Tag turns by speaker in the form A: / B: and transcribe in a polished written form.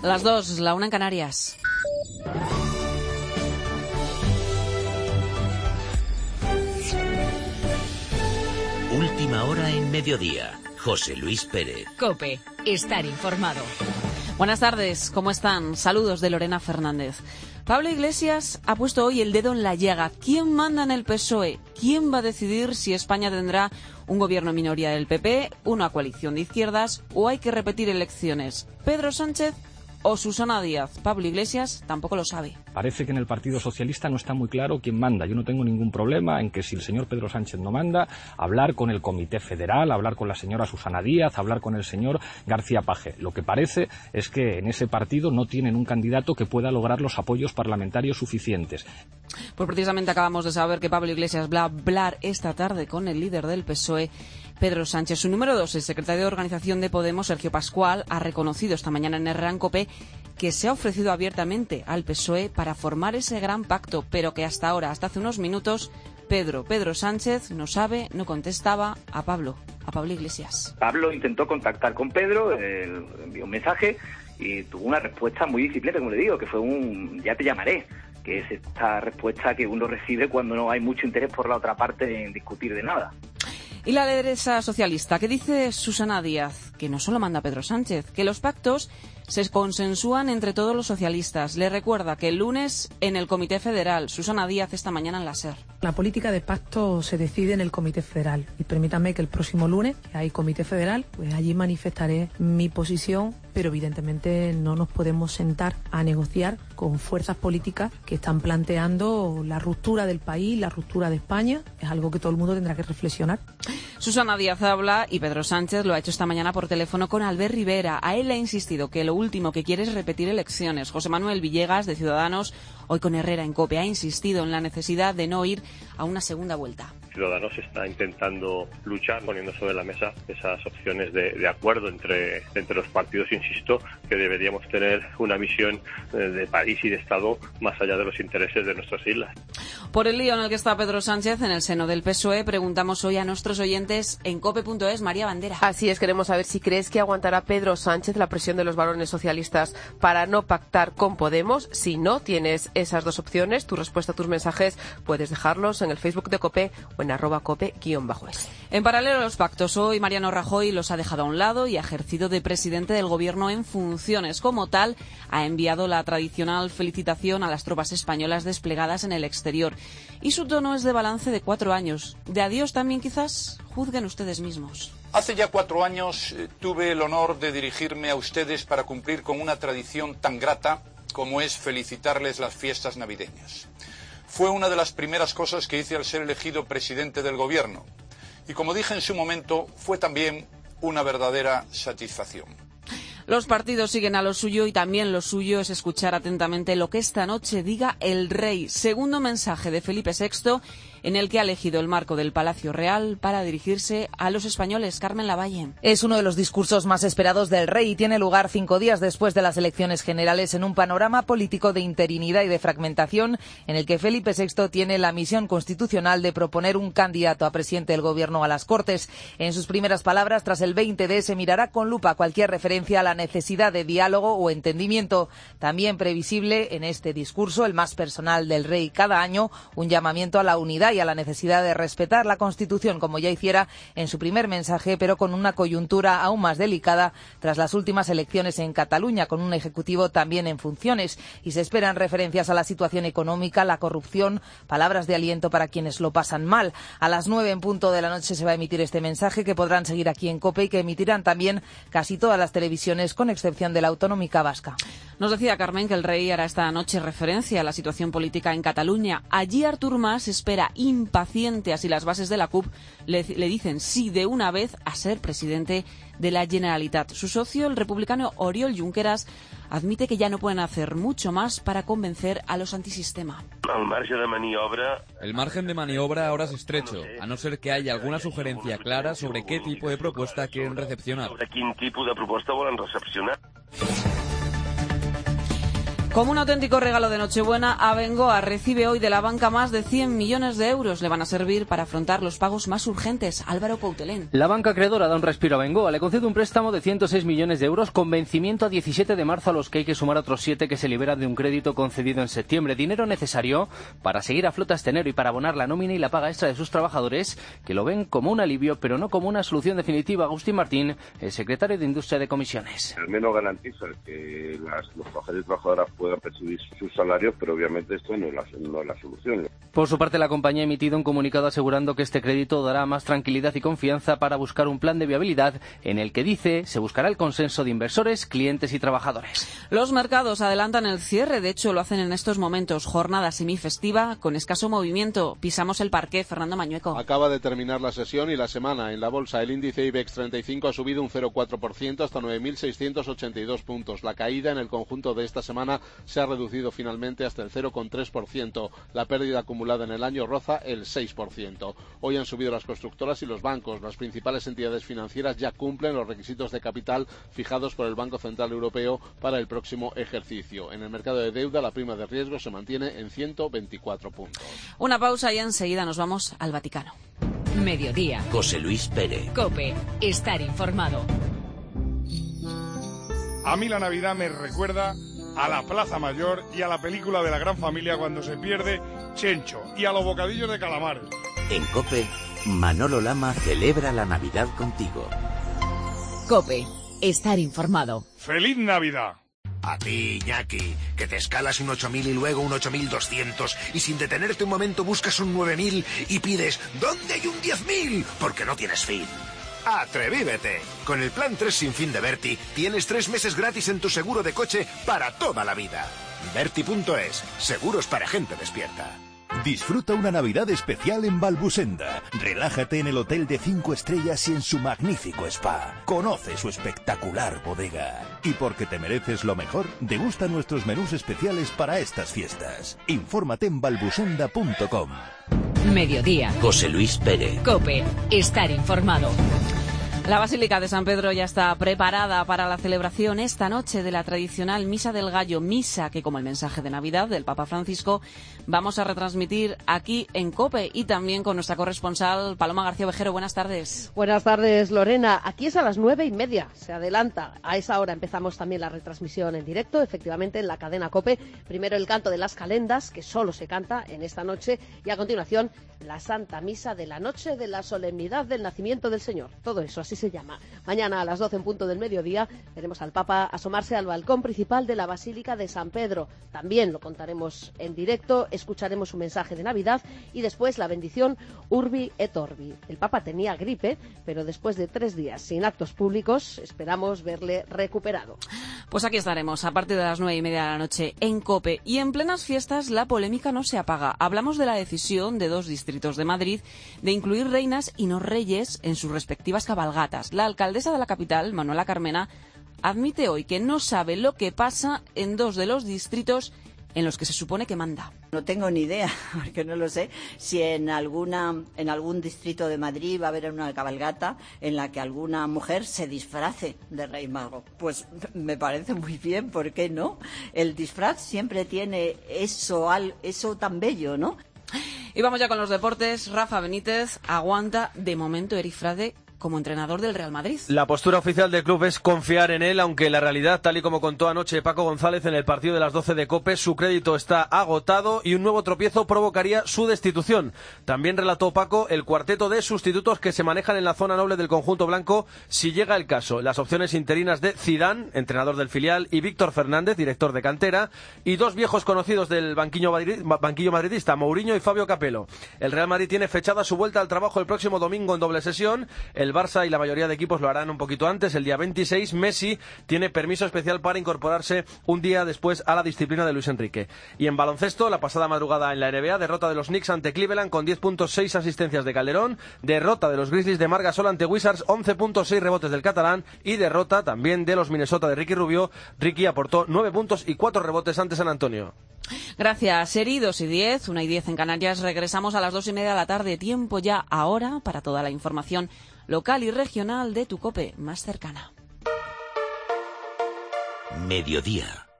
A: Las 2, la 1 en Canarias.
B: Última hora en Mediodía. José Luis Pérez.
C: COPE. Estar informado.
A: Buenas tardes, ¿cómo están? Saludos de Lorena Fernández. Pablo Iglesias ha puesto hoy el dedo en la llaga. ¿Quién manda en el PSOE? ¿Quién va a decidir si España tendrá un gobierno en minoría del PP, una coalición de izquierdas o hay que repetir elecciones? ¿Pedro Sánchez o Susana Díaz? Pablo Iglesias tampoco lo sabe.
D: Parece que en el Partido Socialista no está muy claro quién manda. Yo no tengo ningún problema en que si el señor Pedro Sánchez no manda, hablar con el Comité Federal, hablar con la señora Susana Díaz, hablar con el señor García Paje. Lo que parece es que en ese partido no tienen un candidato que pueda lograr los apoyos parlamentarios suficientes.
A: Pues precisamente acabamos de saber que Pablo Iglesias va a hablar esta tarde con el líder del PSOE, Pedro Sánchez. Su número 2, el secretario de Organización de Podemos, Sergio Pascual, ha reconocido esta mañana en Herrera en COPE que se ha ofrecido abiertamente al PSOE para formar ese gran pacto, pero que hasta ahora, hasta hace unos minutos, Pedro Sánchez no sabe, no contestaba a Pablo Iglesias.
E: Pablo intentó contactar con Pedro, envió un mensaje y tuvo una respuesta muy disciplinada, como le digo, que fue un ya te llamaré, que es esta respuesta que uno recibe cuando no hay mucho interés por la otra parte en discutir de nada.
A: Y la derecha socialista, ¿qué dice Susana Díaz? Que no solo manda Pedro Sánchez, que los pactos se consensúan entre todos los socialistas. Le recuerda que el lunes en el Comité Federal, Susana Díaz esta mañana en la SER.
F: La política de pacto se decide en el Comité Federal y permítanme que el próximo lunes, que hay Comité Federal, pues allí manifestaré mi posición, pero evidentemente no nos podemos sentar a negociar con fuerzas políticas que están planteando la ruptura del país, la ruptura de España. Es algo que todo el mundo tendrá que reflexionar.
A: Susana Díaz habla y Pedro Sánchez lo ha hecho esta mañana por teléfono con Albert Rivera. A él le ha insistido que lo último que quiere es repetir elecciones. José Manuel Villegas, de Ciudadanos, hoy con Herrera en COPE, ha insistido en la necesidad de no ir a una segunda vuelta.
G: Ciudadanos está intentando luchar, poniendo sobre la mesa esas opciones de acuerdo entre los partidos. Insisto que deberíamos tener una visión de país y de Estado más allá de los intereses de nuestras islas.
A: Por el lío en el que está Pedro Sánchez en el seno del PSOE, preguntamos hoy a nuestros oyentes en cope.es. María Bandera.
H: Así es, queremos saber si crees que aguantará Pedro Sánchez la presión de los varones socialistas para no pactar con Podemos. Si no tienes esas dos opciones, tu respuesta, tus mensajes, puedes dejarlos en el Facebook de COPE o en @cope_es.
A: En paralelo a los pactos, hoy Mariano Rajoy los ha dejado a un lado y ha ejercido de presidente del gobierno en funciones. Como tal, ha enviado la tradicional felicitación a las tropas españolas desplegadas en el exterior. Y su tono es de balance de 4 años. De adiós también quizás, juzguen ustedes mismos.
I: Hace ya 4 años tuve el honor de dirigirme a ustedes para cumplir con una tradición tan grata como es felicitarles las fiestas navideñas. Fue una de las primeras cosas que hice al ser elegido presidente del gobierno. Y como dije en su momento, fue también una verdadera satisfacción.
A: Los partidos siguen a lo suyo y también lo suyo es escuchar atentamente lo que esta noche diga el rey. Segundo mensaje de Felipe VI en el que ha elegido el marco del Palacio Real para dirigirse a los españoles. Carmen Lavalle.
J: Es uno de los discursos más esperados del rey y tiene lugar 5 días después de las elecciones generales en un panorama político de interinidad y de fragmentación en el que Felipe VI tiene la misión constitucional de proponer un candidato a presidente del gobierno a las Cortes. En sus primeras palabras, tras el 20D, se mirará con lupa cualquier referencia a la necesidad de diálogo o entendimiento. También previsible en este discurso, el más personal del rey cada año, un llamamiento a la unidad y a la necesidad de respetar la Constitución, como ya hiciera en su primer mensaje, pero con una coyuntura aún más delicada tras las últimas elecciones en Cataluña, con un ejecutivo también en funciones, y se esperan referencias a la situación económica, la corrupción, palabras de aliento para quienes lo pasan mal. A las 9 en punto de la noche se va a emitir este mensaje que podrán seguir aquí en COPE y que emitirán también casi todas las televisiones, con excepción de la autonómica vasca.
A: Nos decía Carmen que el rey hará esta noche referencia a la situación política en Cataluña. Allí Artur Mas espera impaciente a si las bases de la CUP le dicen sí de una vez a ser presidente de la Generalitat. Su socio, el republicano Oriol Junqueras, admite que ya no pueden hacer mucho más para convencer a los antisistema.
K: El margen de maniobra ahora es estrecho, a no ser que haya alguna sugerencia clara sobre qué tipo de propuesta quieren recepcionar.
A: Como un auténtico regalo de Nochebuena, Abengoa recibe hoy de la banca más de 100 millones de euros. Le van a servir para afrontar los pagos más urgentes. Álvaro Poutelén.
L: La banca acreedora da un respiro a Abengoa. Le concede un préstamo de 106 millones de euros con vencimiento a 17 de marzo, a los que hay que sumar otros 7 que se liberan de un crédito concedido en septiembre. Dinero necesario para seguir a flote hasta enero y para abonar la nómina y la paga extra de sus trabajadores, que lo ven como un alivio, pero no como una solución definitiva. Agustín Martín, el secretario de Industria de Comisiones.
M: Al menos garantiza que los trabajadores y trabajadoras puedan percibir sus salarios, pero obviamente esto no es la solución.
L: Por su parte, la compañía ha emitido un comunicado asegurando que este crédito dará más tranquilidad y confianza para buscar un plan de viabilidad en el que, dice, se buscará el consenso de inversores, clientes y trabajadores.
A: Los mercados adelantan el cierre, de hecho lo hacen en estos momentos. Jornada semifestiva con escaso movimiento. Pisamos el parqué. Fernando Mañueco.
N: Acaba de terminar la sesión y la semana. En la bolsa, el índice IBEX 35 ha subido un 0,4% hasta 9.682 puntos. La caída en el conjunto de esta semana se ha reducido finalmente hasta el 0,3%. La pérdida acumulada en el año roza el 6%. Hoy han subido las constructoras y los bancos. Las principales entidades financieras ya cumplen los requisitos de capital fijados por el Banco Central Europeo para el próximo ejercicio. En el mercado de deuda, la prima de riesgo se mantiene en 124 puntos.
A: Una pausa y enseguida nos vamos al Vaticano.
C: Mediodía.
B: José Luis Pérez.
C: COPE. Estar informado.
O: A mí la Navidad me recuerda a la Plaza Mayor y a la película de la Gran Familia cuando se pierde Chencho y a los bocadillos de calamares.
B: En COPE, Manolo Lama celebra la Navidad contigo.
C: COPE. Estar informado.
O: ¡Feliz Navidad!
P: A ti, Iñaki, que te escalas un 8000 y luego un 8200 y sin detenerte un momento buscas un 9000 y pides ¿dónde hay un 10000? Porque no tienes fin. ¡Atrevívete! Con el plan 3 sin fin de Berti tienes 3 meses gratis en tu seguro de coche para toda la vida. Berti.es, seguros para gente despierta.
Q: Disfruta una Navidad especial en Balbusenda. Relájate en el hotel de 5 estrellas y en su magnífico spa. Conoce su espectacular bodega. Y porque te mereces lo mejor, degusta nuestros menús especiales para estas fiestas. Infórmate en balbusenda.com.
C: Mediodía.
B: José Luis Pérez.
C: COPE. Estar informado.
A: La Basílica de San Pedro ya está preparada para la celebración esta noche de la tradicional Misa del Gallo, misa que, como el mensaje de Navidad del Papa Francisco, vamos a retransmitir aquí en COPE y también con nuestra corresponsal Paloma García Ovejero. Buenas tardes.
R: Buenas tardes, Lorena. Aquí es a las 9:30, se adelanta. A esa hora empezamos también la retransmisión en directo, efectivamente en la cadena COPE. Primero el canto de las calendas, que solo se canta en esta noche, y a continuación la Santa Misa de la noche de la solemnidad del nacimiento del Señor. Todo eso, así se llama. Mañana a las 12 en punto del mediodía veremos al Papa asomarse al balcón principal de la Basílica de San Pedro. También lo contaremos en directo, escucharemos su mensaje de Navidad y después la bendición Urbi et Orbi. El Papa tenía gripe, pero después de 3 días sin actos públicos esperamos verle recuperado.
A: Pues aquí estaremos a partir de las 9:30 de la noche en COPE. Y en plenas fiestas la polémica no se apaga. Hablamos de la decisión de 2 distritos de Madrid de incluir reinas y no reyes en sus respectivas cabalgatas. La alcaldesa de la capital, Manuela Carmena, admite hoy que no sabe lo que pasa en 2 de los distritos en los que se supone que manda.
S: No tengo ni idea, porque no lo sé, si en algún distrito de Madrid va a haber una cabalgata en la que alguna mujer se disfrace de Rey Mago. Pues me parece muy bien, ¿por qué no? El disfraz siempre tiene eso tan bello, ¿no?
A: Y vamos ya con los deportes. Rafa Benítez aguanta de momento Eric Frade como entrenador del Real Madrid.
T: La postura oficial del club es confiar en él, aunque la realidad, tal y como contó anoche Paco González en el partido de las 12 de COPE, su crédito está agotado y un nuevo tropiezo provocaría su destitución. También relató Paco el cuarteto de sustitutos que se manejan en la zona noble del conjunto blanco si llega el caso. Las opciones interinas de Zidane, entrenador del filial, y Víctor Fernández, director de cantera, y 2 viejos conocidos del banquillo madridista, Mourinho y Fabio Capello. El Real Madrid tiene fechada su vuelta al trabajo el próximo domingo en doble sesión. El Barça y la mayoría de equipos lo harán un poquito antes, el día 26. Messi tiene permiso especial para incorporarse un día después a la disciplina de Luis Enrique. Y en baloncesto, la pasada madrugada en la NBA, derrota de los Knicks ante Cleveland con 10 puntos, 6 asistencias de Calderón, derrota de los Grizzlies de Marc Gasol ante Wizards, 11 puntos, 6 rebotes del catalán, y derrota también de los Minnesota de Ricky Rubio. Ricky aportó 9 puntos y 4 rebotes ante San Antonio.
A: Gracias, Seri. 2:10, 1:10 en Canarias. Regresamos a las 2:30 de la tarde. Tiempo ya ahora para toda la información local y regional de tu COPE más cercana.
B: Mediodía.